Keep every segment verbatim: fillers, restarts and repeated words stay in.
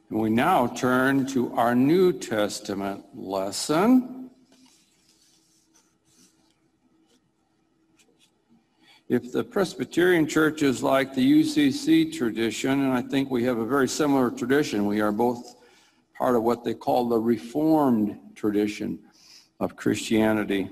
And we now turn to our New Testament lesson. If the Presbyterian Church is like the U C C tradition, and I think we have a very similar tradition, we are both part of what they call the Reformed tradition of Christianity.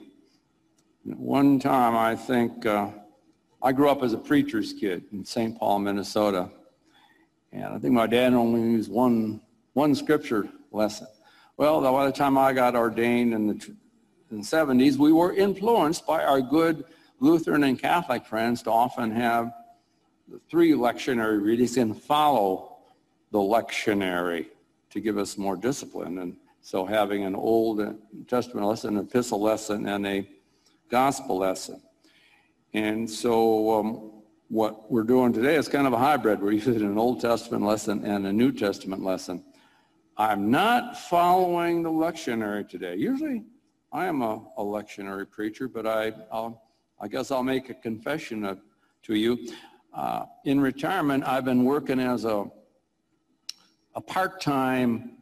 One time, I think, uh, I grew up as a preacher's kid in Saint Paul, Minnesota. And I think my dad only used one, one scripture lesson. Well, by the time I got ordained in the, in the seventies, we were influenced by our good Lutheran and Catholic friends to often have the three lectionary readings and follow the lectionary to give us more discipline. And so having an Old Testament lesson, an epistle lesson, and a gospel lesson. And so um, what we're doing today is kind of a hybrid. We're using an Old Testament lesson and a New Testament lesson. I'm not following the lectionary today. Usually I am a, a lectionary preacher, but I, I'll, I guess I'll make a confession of, to you. Uh, in retirement, I've been working as a, a part-time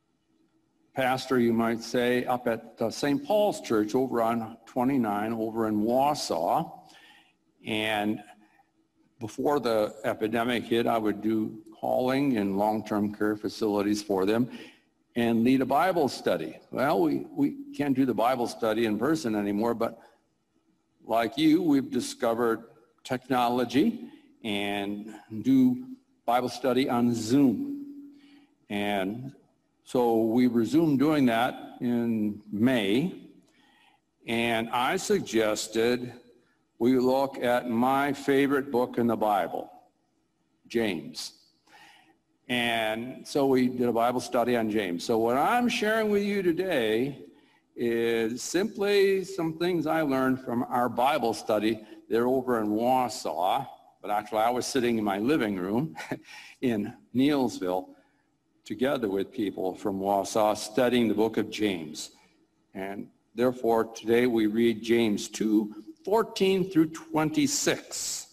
pastor, you might say, up at uh, Saint Paul's Church over on twenty-nine over in Wausau. And before the epidemic hit, I would do calling in long-term care facilities for them and lead a Bible study. Well, we, we can't do the Bible study in person anymore, but like you, we've discovered technology and do Bible study on Zoom. And so we resumed doing that in May, and I suggested we look at my favorite book in the Bible, James. And so we did a Bible study on James. So what I'm sharing with you today is simply some things I learned from our Bible study. They're over in Wausau, but actually I was sitting in my living room in Neilsville together with people from Wausau studying the book of James. And therefore today we read James two, fourteen through twenty-six,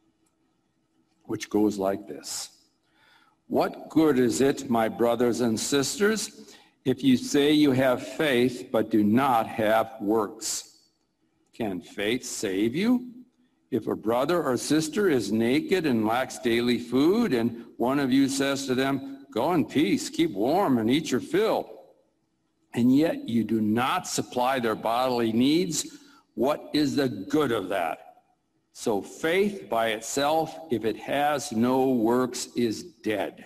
which goes like this. What good is it, my brothers and sisters, if you say you have faith but do not have works? Can faith save you? If a brother or sister is naked and lacks daily food, and one of you says to them, go in peace, keep warm and eat your fill, and yet you do not supply their bodily needs, what is the good of that? So faith by itself, if it has no works, is dead.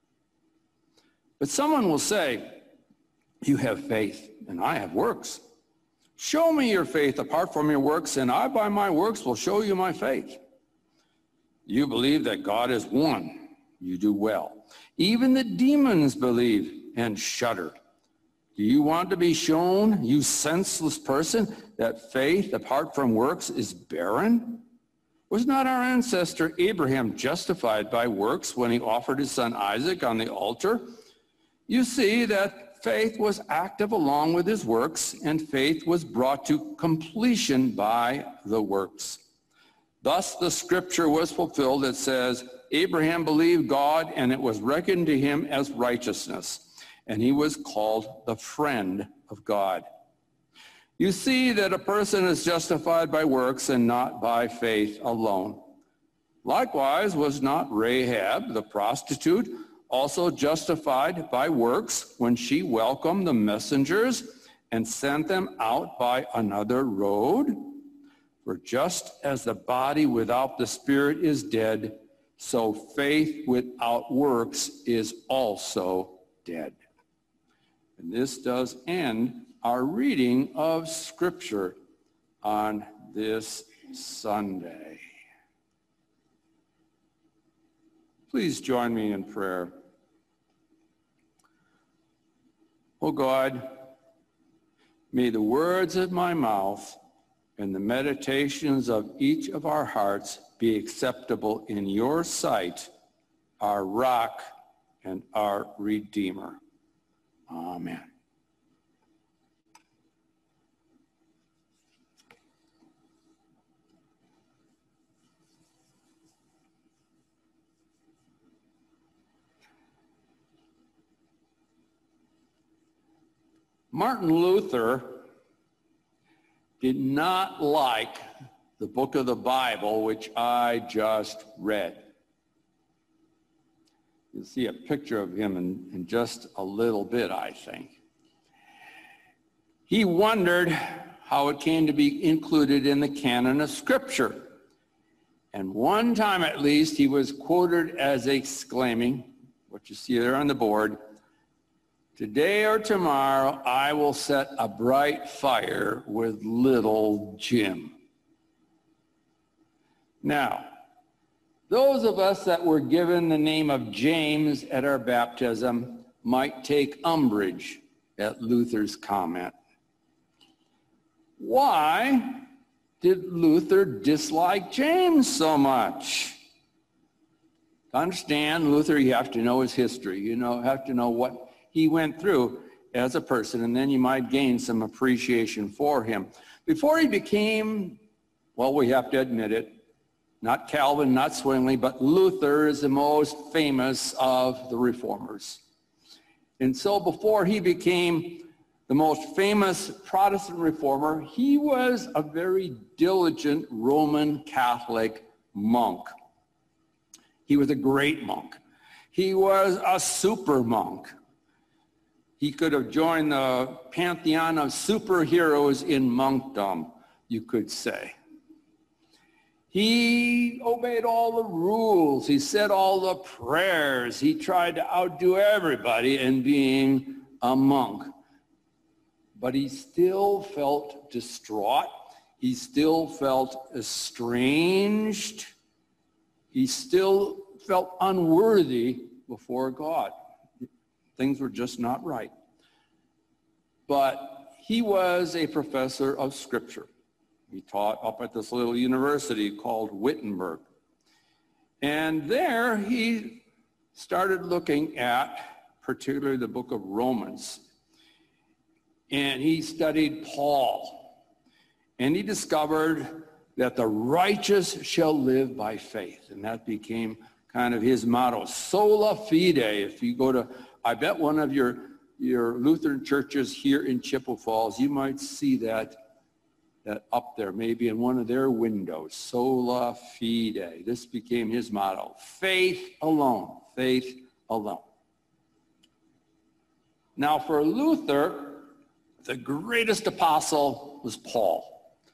But someone will say, you have faith and I have works. Show me your faith apart from your works, and I by my works will show you my faith. You believe that God is one. You do well. Even the demons believe and shudder. Do you want to be shown, you senseless person, that faith apart from works is barren? Was not our ancestor Abraham justified by works when he offered his son Isaac on the altar? You see that faith was active along with his works, and faith was brought to completion by the works. Thus the scripture was fulfilled that says, Abraham believed God, and it was reckoned to him as righteousness. And he was called the friend of God. You see that a person is justified by works and not by faith alone. Likewise, was not Rahab, the prostitute, also justified by works when she welcomed the messengers and sent them out by another road? For just as the body without the spirit is dead, so faith without works is also dead. And this does end our reading of Scripture on this Sunday. Please join me in prayer. Oh God, may the words of my mouth and the meditations of each of our hearts be acceptable in your sight, our rock and our Redeemer. Amen. Martin Luther did not like the book of the Bible, which I just read. You'll see a picture of him in, in just a little bit, I think. He wondered how it came to be included in the canon of Scripture. And one time at least, he was quoted as exclaiming, what you see there on the board, "Today or tomorrow, I will set a bright fire with little Jim." Now, those of us that were given the name of James at our baptism might take umbrage at Luther's comment. Why did Luther dislike James so much? To understand Luther, you have to know his history. You know, have to know what he went through as a person, and then you might gain some appreciation for him. Before he became, well, we have to admit it, not Calvin, not Zwingli, but Luther is the most famous of the reformers. And so before he became the most famous Protestant reformer, he was a very diligent Roman Catholic monk. He was a great monk. He was a super monk. He could have joined the pantheon of superheroes in monkdom, you could say. He obeyed all the rules. He said all the prayers. He tried to outdo everybody in being a monk. But he still felt distraught. He still felt estranged. He still felt unworthy before God. Things were just not right. But he was a professor of Scripture. He taught up at this little university called Wittenberg. And there he started looking at particularly the book of Romans. And he studied Paul. And he discovered that the righteous shall live by faith. And that became kind of his motto, sola fide. If you go to, I bet one of your, your Lutheran churches here in Chippewa Falls, you might see that, that up there, maybe in one of their windows, sola fide. This became his motto, faith alone, faith alone. Now for Luther, the greatest apostle was Paul.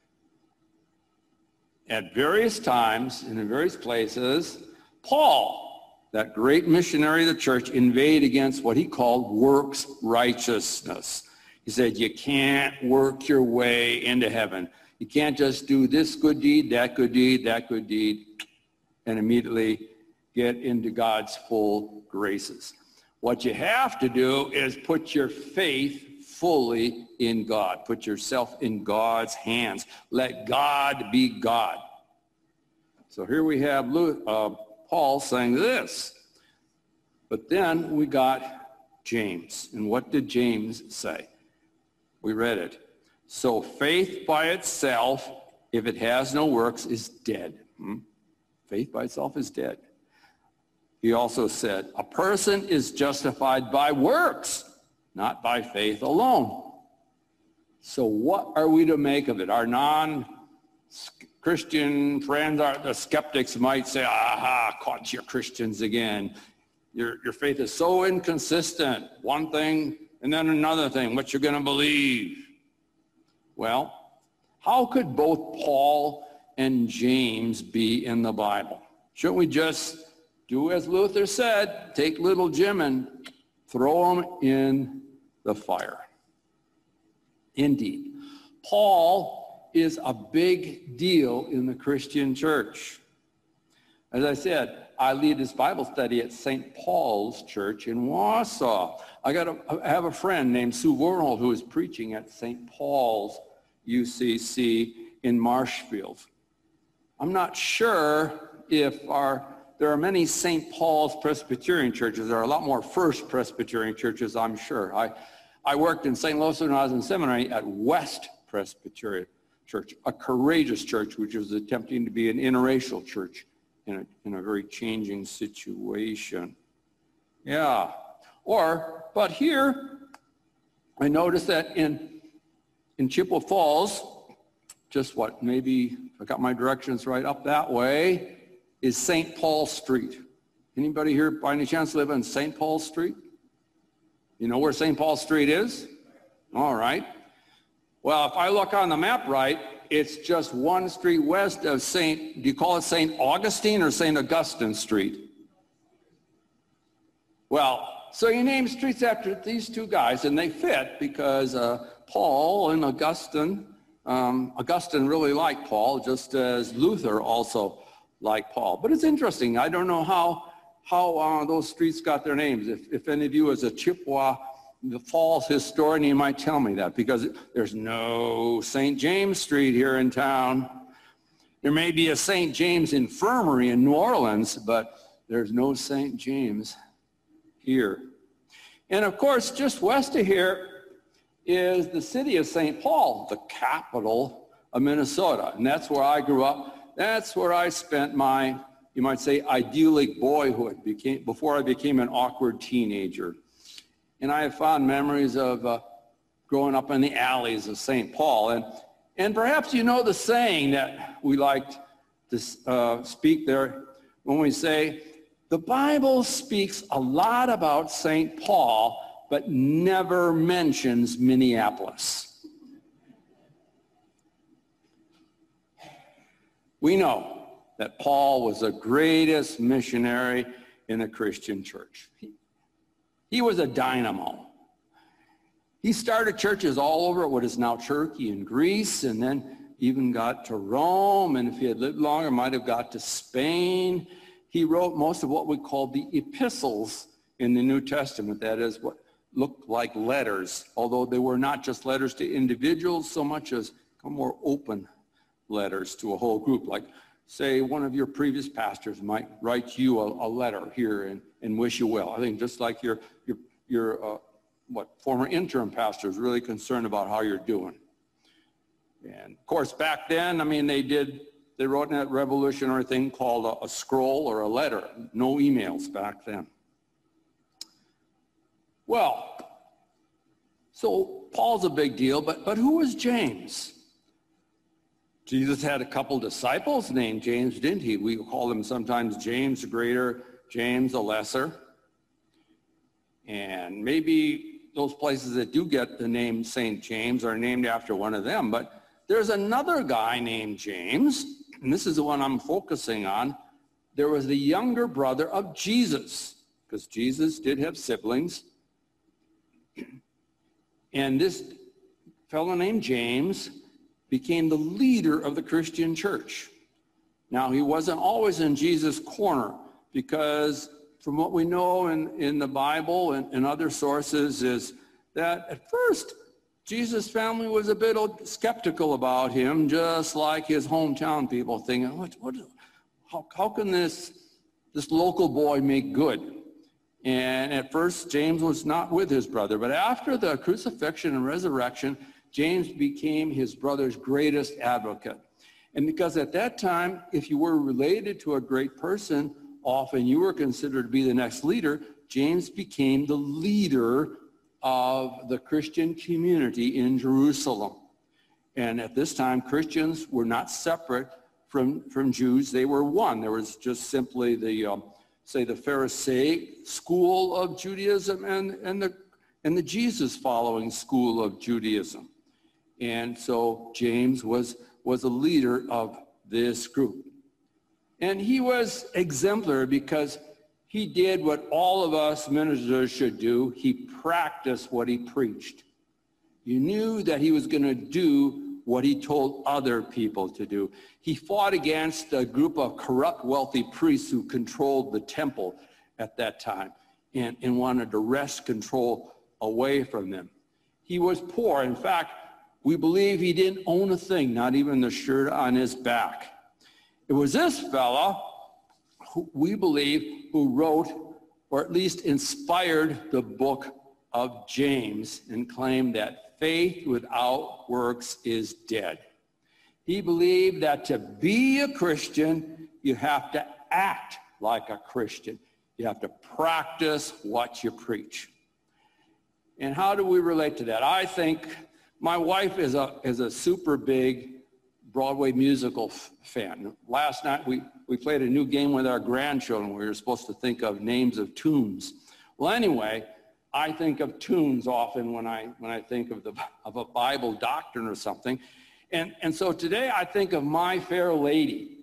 At various times and in various places, Paul, that great missionary of the church, inveighed against what he called works righteousness. He said, you can't work your way into heaven. You can't just do this good deed, that good deed, that good deed, and immediately get into God's full graces. What you have to do is put your faith fully in God. Put yourself in God's hands. Let God be God. So here we have Luke, uh, Paul saying this. But then we got James. And what did James say? We read it. So faith by itself, if it has no works, is dead. Hmm? Faith by itself is dead. He also said, a person is justified by works, not by faith alone. So what are we to make of it? Our non-Christian friends, our, the skeptics might say, aha, caught your Christians again. Your, your faith is so inconsistent. One thing and then another thing, what you're going to believe. Well, how could both Paul and James be in the Bible? Shouldn't we just do as Luther said, take little Jim and throw him in the fire? Indeed, Paul is a big deal in the Christian church. As I said, I lead this Bible study at Saint Paul's Church in Wausau. I got a, I have a friend named Sue Warnhold who is preaching at Saint Paul's U C C in Marshfield. I'm not sure if our There are many Saint Paul's Presbyterian churches. There are a lot more First Presbyterian churches, I'm sure. I, I worked in Saint Louis when I was in seminary at West Presbyterian Church, a courageous church which was attempting to be an interracial church in a, in a very changing situation. Yeah. Or, but here, I noticed that in, in Chippewa Falls, just what, maybe, if I got my directions right, up that way, is Saint Paul Street. Anybody here by any chance live on Saint Paul Street? You know where Saint Paul Street is? All right. Well, if I look on the map right, it's just one street west of Saint, do you call it Saint Augustine or Saint Augustine Street? Well, so you name streets after these two guys, and they fit because uh, Paul and Augustine, um, Augustine really liked Paul, just as Luther also liked Paul. But it's interesting. I don't know how how uh, those streets got their names. If, if any of you as a Chippewa the Falls historian, you might tell me that, because there's no Saint James Street here in town. There may be a Saint James Infirmary in New Orleans, but there's no Saint James here. And of course, just west of here is the city of Saint Paul, the capital of Minnesota. And that's where I grew up. That's where I spent my, you might say, idyllic boyhood became, before I became an awkward teenager. And I have fond memories of uh, growing up in the alleys of Saint Paul. And, and perhaps you know the saying that we like to uh, speak there when we say, the Bible speaks a lot about Saint Paul, but never mentions Minneapolis. We know that Paul was the greatest missionary in the Christian church. He, he was a dynamo. He started churches all over what is now Turkey and Greece, and then even got to Rome, and if he had lived longer, might have got to Spain. He wrote most of what we call the epistles in the New Testament, that is what looked like letters, although they were not just letters to individuals so much as more open letters to a whole group. Like, say, one of your previous pastors might write you a, a letter here and, and wish you well. I think just like your, your, your uh, what, former interim pastor is really concerned about how you're doing. And of course, back then, I mean, they did, they wrote in that revolutionary thing called a, a scroll or a letter. No emails back then. Well, so Paul's a big deal, but, but who was James? Jesus had a couple disciples named James, didn't he? We call them sometimes James the Greater, James the Lesser. And maybe those places that do get the name Saint James are named after one of them. But there's another guy named James, and this is the one I'm focusing on. There was the younger brother of Jesus, because Jesus did have siblings. And this fellow named James became the leader of the Christian church. Now, he wasn't always in Jesus' corner, because from what we know in, in the Bible and, and other sources is that at first, Jesus' family was a bit skeptical about him, just like his hometown people, thinking, what, what, how, how can this, this local boy make good? And at first, James was not with his brother, but after the crucifixion and resurrection, James became his brother's greatest advocate. And because at that time, if you were related to a great person, often you were considered to be the next leader. James became the leader of the Christian community in Jerusalem. And at this time, Christians were not separate from, from Jews. They were one. There was just simply the, um, say, the Pharisaic school of Judaism and, and, the, and the Jesus-following school of Judaism. And so James was, was a leader of this group. And he was exemplary because he did what all of us ministers should do. He practiced what he preached. You knew that he was going to do what he told other people to do. He fought against a group of corrupt, wealthy priests who controlled the temple at that time and, and wanted to wrest control away from them. He was poor. In fact, we believe he didn't own a thing, not even the shirt on his back. It was this fella, who we believe, who wrote, or at least inspired, the book of James and claimed that faith without works is dead. He believed that to be a Christian, you have to act like a Christian. You have to practice what you preach. And how do we relate to that? I think my wife is a, is a super big Broadway musical f- fan. Last night we, we played a new game with our grandchildren. We were supposed to think of names of tunes. Well, anyway, I think of tunes often when I, when I think of, the, of a Bible doctrine or something. And, and so today I think of My Fair Lady.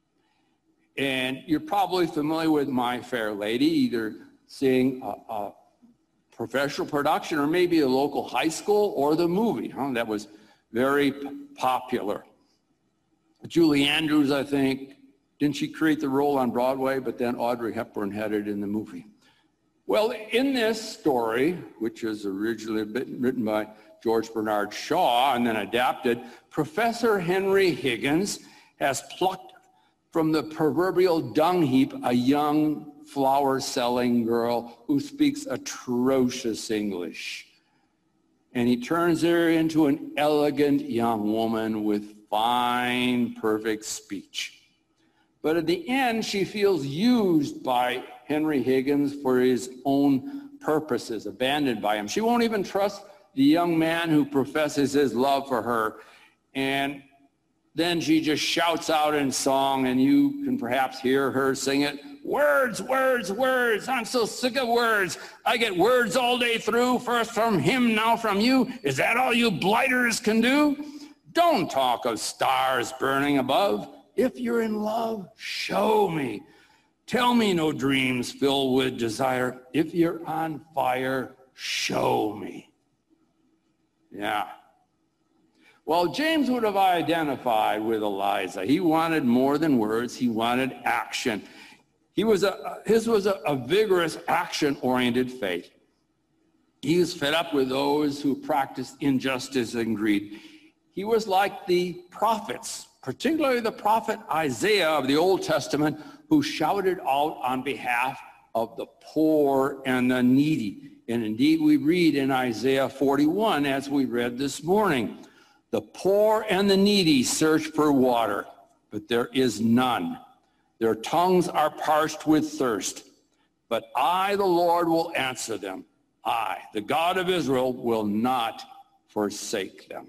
And you're probably familiar with My Fair Lady, either seeing a, a professional production or maybe a local high school or the movie. Huh? That was very p- popular. Julie Andrews, I think, didn't she create the role on Broadway, but then Audrey Hepburn had it in the movie. Well, in this story, which was originally written by George Bernard Shaw and then adapted, Professor Henry Higgins has plucked from the proverbial dung heap a young flower-selling girl who speaks atrocious English. And he turns her into an elegant young woman with fine, perfect speech. But at the end, she feels used by Henry Higgins for his own purposes, abandoned by him. She won't even trust the young man who professes his love for her. And then she just shouts out in song, and you can perhaps hear her sing it. Words, words, words. I'm so sick of words. I get words all day through, first from him, now from you. Is that all you blighters can do? Don't talk of stars burning above. If you're in love, show me. Tell me no dreams filled with desire. If you're on fire, show me. Yeah. Well, James would have identified with Eliza. He wanted more than words. He wanted action. He was a, his was a, a vigorous, action-oriented faith. He was fed up with those who practiced injustice and greed. He was like the prophets, particularly the prophet Isaiah of the Old Testament, who shouted out on behalf of the poor and the needy. And indeed, we read in Isaiah forty-one, as we read this morning, the poor and the needy search for water, but there is none. Their tongues are parched with thirst. But I, the Lord, will answer them. I, the God of Israel, will not forsake them.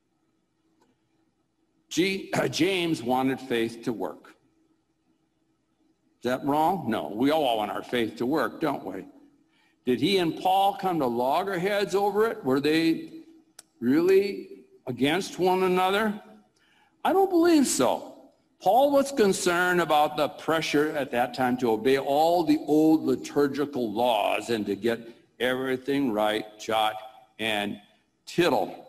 G, uh, James wanted faith to work. Is that wrong? No, we all want our faith to work, don't we? Did he and Paul come to loggerheads over it? Were they really against one another? I don't believe so. Paul was concerned about the pressure at that time to obey all the old liturgical laws and to get everything right, jot and tittle.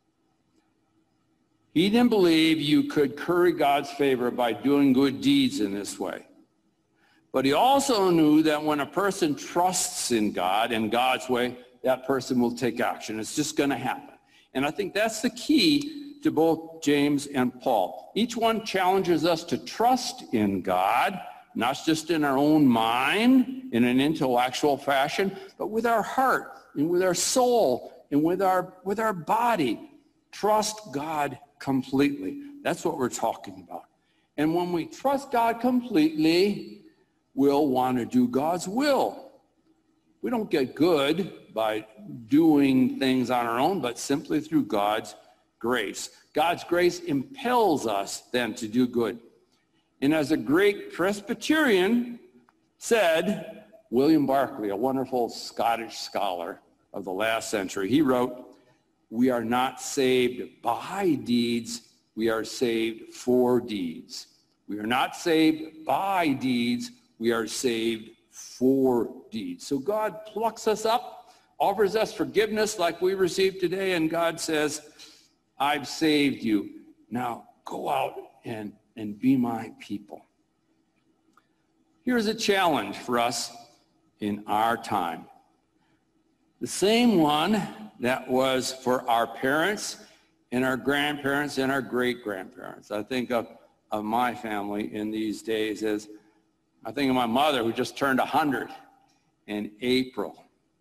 He didn't believe you could curry God's favor by doing good deeds in this way. But he also knew that when a person trusts in God and God's way, that person will take action. It's just going to happen. And I think that's the key to both James and Paul. Each one challenges us to trust in God, not just in our own mind, in an intellectual fashion, but with our heart and with our soul and with our, with our body. Trust God completely. That's what we're talking about. And when we trust God completely, we'll want to do God's will. We don't get good by doing things on our own, but simply through God's grace. God's grace impels us then to do good. And as a great Presbyterian said, William Barclay, a wonderful Scottish scholar of the last century, he wrote, "We are not saved by deeds, we are saved for deeds. We are not saved by deeds, we are saved for deeds." So God plucks us up, offers us forgiveness like we received today, and God says, I've saved you. Now go out and, and be my people. Here's a challenge for us in our time. The same one that was for our parents and our grandparents and our great-grandparents. I think of, of my family in these days as, I think of my mother who just turned one hundred in April.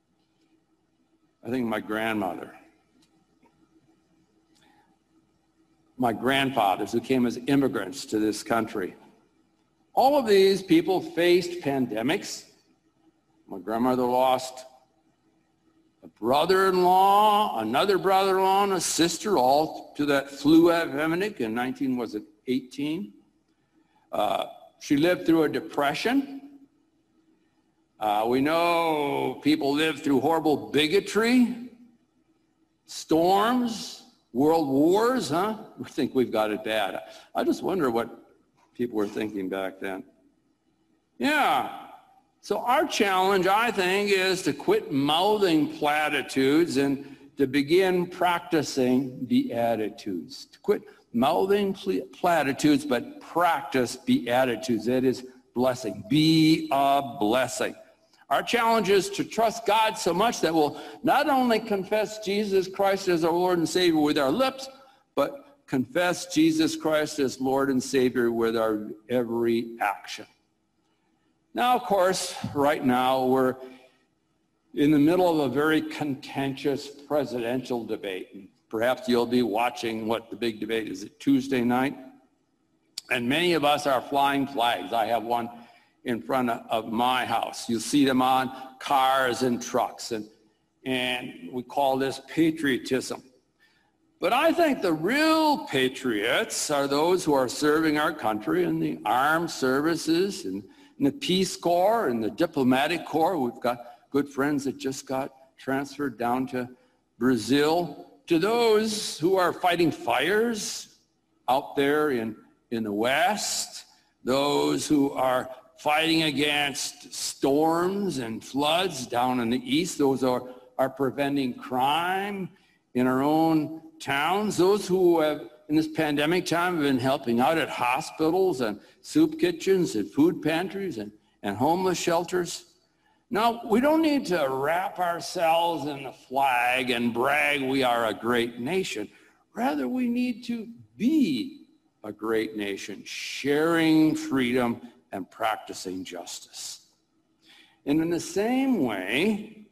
I think of my grandmother. My grandfathers who came as immigrants to this country. All of these people faced pandemics. My grandmother lost a brother-in-law, another brother-in-law, and a sister, all to that flu epidemic in nineteen, was it eighteen? Uh, she lived through a depression. Uh, we know people lived through horrible bigotry, storms, world wars, huh? We think we've got it bad. I just wonder what people were thinking back then. Yeah. So our challenge, I think, is to quit mouthing platitudes and to begin practicing beatitudes. To quit mouthing platitudes, but practice beatitudes. That is blessing. Be a blessing. Our challenge is to trust God so much that we'll not only confess Jesus Christ as our Lord and Savior with our lips, but confess Jesus Christ as Lord and Savior with our every action. Now, of course, right now we're in the middle of a very contentious presidential debate. And perhaps you'll be watching what the big debate is at Tuesday night. And many of us are flying flags. I have one in front of my house. You see them on cars and trucks, and, and we call this patriotism. But I think the real patriots are those who are serving our country in the armed services and in the Peace Corps and the diplomatic corps. We've got good friends that just got transferred down to Brazil. To those who are fighting fires out there in, in the West, those who are fighting against storms and floods down in the East, those are, are preventing crime in our own towns, those who have in this pandemic time have been helping out at hospitals and soup kitchens and food pantries and, and homeless shelters. Now, we don't need to wrap ourselves in the flag and brag we are a great nation. Rather, we need to be a great nation, sharing freedom and practicing justice. And in the same way,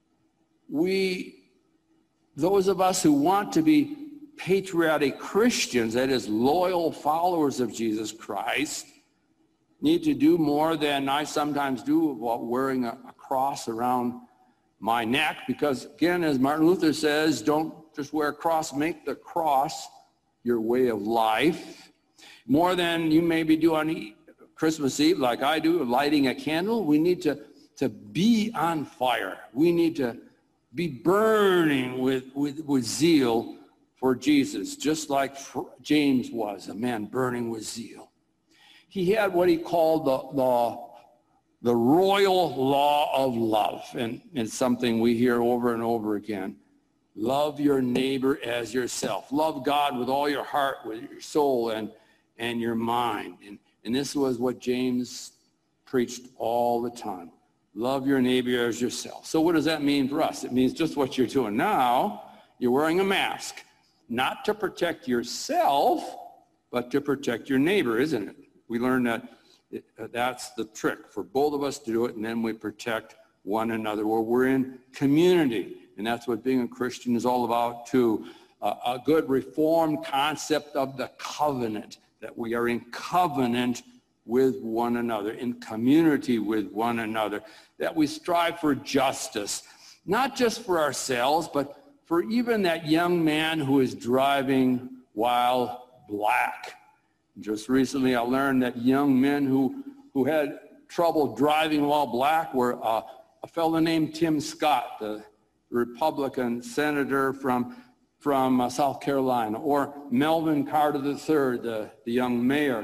we, those of us who want to be patriotic Christians, that is, loyal followers of Jesus Christ, need to do more than I sometimes do about wearing a, a cross around my neck, because again, as Martin Luther says, don't just wear a cross, make the cross your way of life. More than you maybe do on Christmas Eve, like I do, lighting a candle, we need to, to be on fire. We need to be burning with, with, with zeal for Jesus, just like James was, a man burning with zeal. He had what he called the, the, the royal law of love, and it's something we hear over and over again. Love your neighbor as yourself. Love God with all your heart, with your soul, and, and your mind. And, and this was what James preached all the time. Love your neighbor as yourself. So what does that mean for us? It means just what you're doing now. You're wearing a mask, not to protect yourself, but to protect your neighbor, isn't it? We learned that it, uh, that's the trick for both of us to do it, and then we protect one another. Well, we're in community, and that's what being a Christian is all about too. Uh, a good reformed concept of the covenant, that we are in covenant with one another, in community with one another, that we strive for justice, not just for ourselves, but for even that young man who is driving while black. Just recently I learned that young men who, who had trouble driving while black were uh, a fellow named Tim Scott, the Republican senator from, from uh, South Carolina, or Melvin Carter the third, the, the young mayor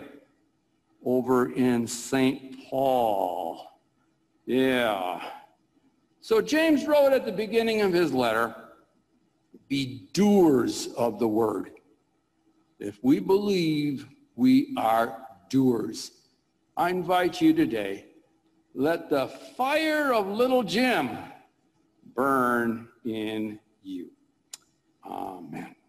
over in Saint Paul. Yeah. So James wrote at the beginning of his letter, be doers of the word. If we believe, we are doers. I invite you today, let the fire of little Jim burn in you. Amen.